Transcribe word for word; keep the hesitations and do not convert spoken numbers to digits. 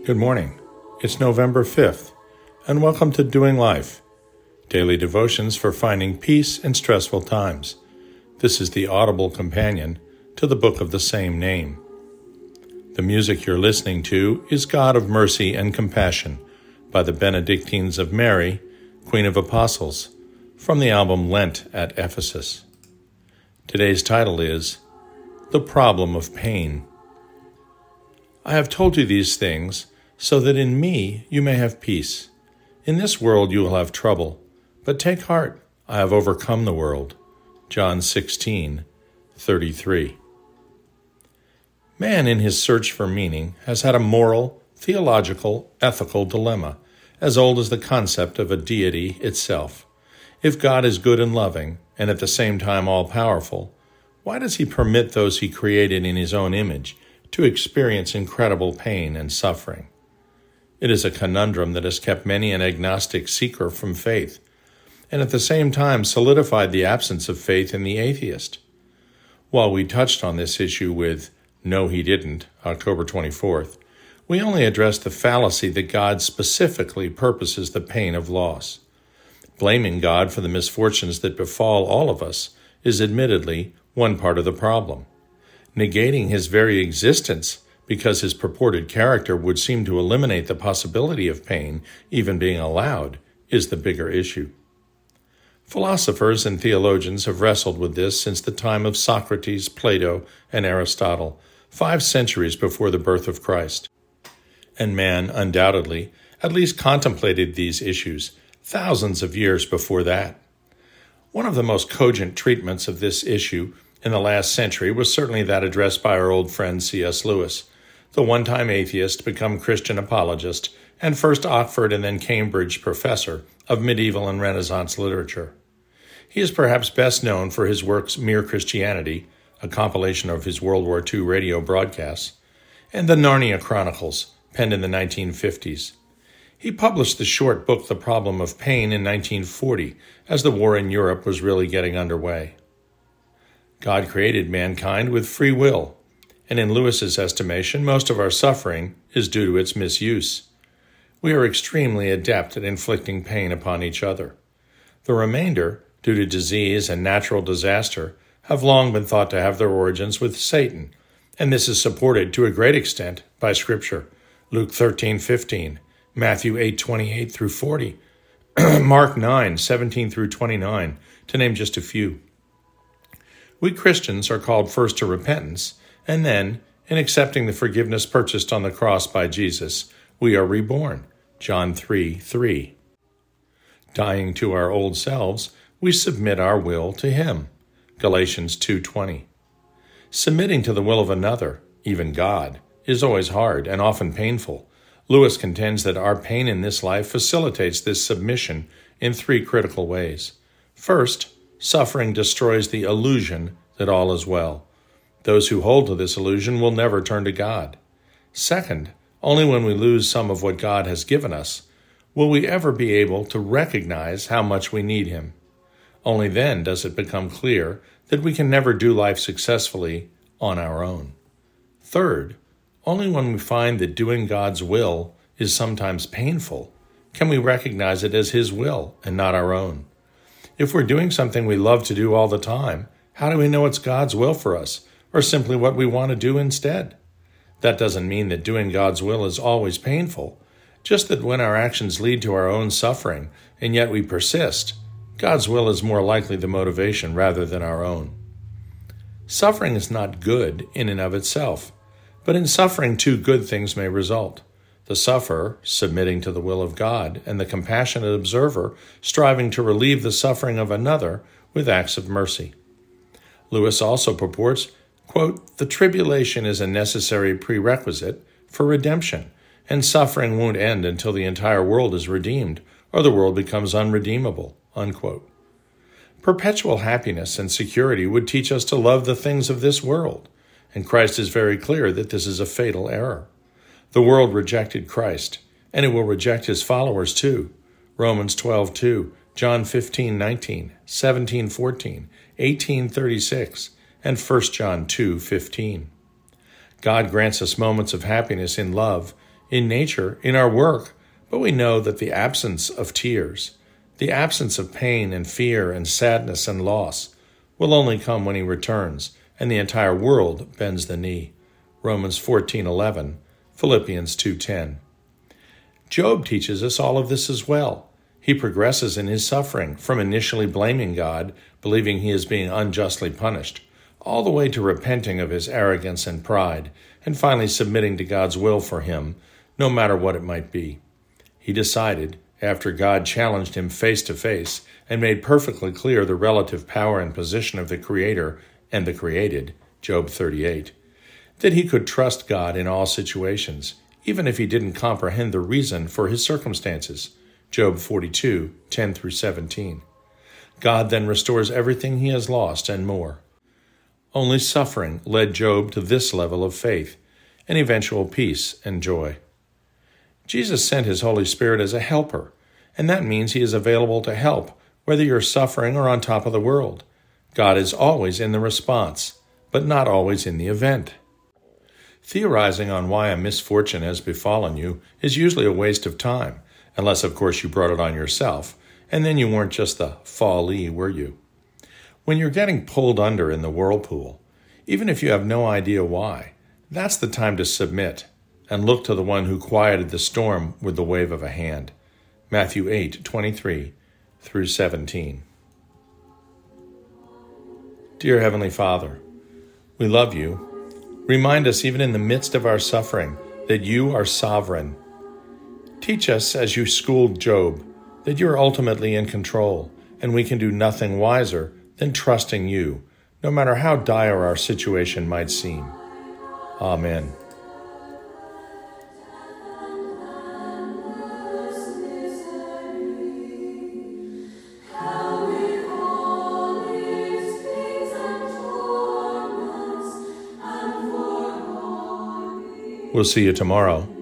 Good morning. It's November fifth, and welcome to Doing Life, daily devotions for finding peace in stressful times. This is the audible companion to the book of the same name. The music you're listening to is God of Mercy and Compassion by the Benedictines of Mary, Queen of Apostles, from the album Lent at Ephesus. Today's title is The Problem of Pain. I have told you these things so that in me you may have peace. In this world you will have trouble, but take heart, I have overcome the world. John sixteen thirty-three. Man in his search for meaning has had a moral, theological, ethical dilemma, as old as the concept of a deity itself. If God is good and loving, and at the same time all-powerful, why does he permit those he created in his own image to experience incredible pain and suffering? It is a conundrum that has kept many an agnostic seeker from faith, and at the same time solidified the absence of faith in the atheist. While we touched on this issue with No He Didn't, October twenty-fourth, we only addressed the fallacy that God specifically purposes the pain of loss. Blaming God for the misfortunes that befall all of us is admittedly one part of the problem. Negating his very existence because his purported character would seem to eliminate the possibility of pain even being allowed is the bigger issue. Philosophers and theologians have wrestled with this since the time of Socrates, Plato, and Aristotle, five centuries before the birth of Christ. And man, undoubtedly, at least contemplated these issues thousands of years before that. One of the most cogent treatments of this issue in the last century was certainly that addressed by our old friend C S Lewis, the one-time atheist become Christian apologist and first Oxford and then Cambridge professor of medieval and Renaissance literature. He is perhaps best known for his works Mere Christianity, a compilation of his World War Two radio broadcasts, and the Narnia Chronicles, penned in the nineteen fifties. He published the short book The Problem of Pain in nineteen forty, as the war in Europe was really getting underway. God created mankind with free will, and in Lewis's estimation, most of our suffering is due to its misuse. We are extremely adept at inflicting pain upon each other. The remainder, due to disease and natural disaster, have long been thought to have their origins with Satan, and this is supported to a great extent by Scripture, Luke thirteen fifteen, Matthew eight twenty-eight through forty, Mark nine seventeen through twenty-nine, to name just a few. We Christians are called first to repentance, and then, in accepting the forgiveness purchased on the cross by Jesus, we are reborn, John three three. Dying to our old selves, we submit our will to Him, Galatians two twenty. Submitting to the will of another, even God, is always hard and often painful. Lewis contends that our pain in this life facilitates this submission in three critical ways. First, suffering destroys the illusion that all is well. Those who hold to this illusion will never turn to God. Second, only when we lose some of what God has given us will we ever be able to recognize how much we need Him. Only then does it become clear that we can never do life successfully on our own. Third, only when we find that doing God's will is sometimes painful can we recognize it as His will and not our own. If we're doing something we love to do all the time, how do we know it's God's will for us, or simply what we want to do instead? That doesn't mean that doing God's will is always painful, just that when our actions lead to our own suffering, and yet we persist, God's will is more likely the motivation rather than our own. Suffering is not good in and of itself, but in suffering two good things may result. The sufferer submitting to the will of God, and the compassionate observer striving to relieve the suffering of another with acts of mercy. Lewis also purports, quote, the tribulation is a necessary prerequisite for redemption, and suffering won't end until the entire world is redeemed, or the world becomes unredeemable, unquote. Perpetual happiness and security would teach us to love the things of this world, and Christ is very clear that this is a fatal error. The world rejected Christ, and it will reject His followers too. Romans twelve two, John fifteen nineteen, seventeen fourteen, eighteen thirty-six, and First John two fifteen. God grants us moments of happiness in love in nature, in our work, but we know that the absence of tears, the absence of pain and fear and sadness and loss, will only come when he returns and the entire world bends the knee. Romans fourteen eleven, Philippians two ten. Job teaches us all of this as well. He progresses in his suffering from initially blaming God, believing he is being unjustly punished, all the way to repenting of his arrogance and pride, and finally submitting to God's will for him, no matter what it might be. He decided, after God challenged him face to face and made perfectly clear the relative power and position of the Creator and the created, Job thirty-eight, that he could trust God in all situations, even if he didn't comprehend the reason for his circumstances, Job forty-two ten through seventeen. God then restores everything he has lost and more. Only suffering led Job to this level of faith and eventual peace and joy. Jesus sent his Holy Spirit as a helper, and that means he is available to help, whether you're suffering or on top of the world. God is always in the response, but not always in the event. Theorizing on why a misfortune has befallen you is usually a waste of time, unless, of course, you brought it on yourself, and then you weren't just the fallee, were you? When you're getting pulled under in the whirlpool, even if you have no idea why, that's the time to submit and look to the one who quieted the storm with the wave of a hand. Matthew eight twenty-three through seventeen. Dear Heavenly Father, we love you. Remind us even in the midst of our suffering that you are sovereign. Teach us, as you schooled Job, that you are ultimately in control, and we can do nothing wiser than trusting you, no matter how dire our situation might seem. Amen. We'll see you tomorrow.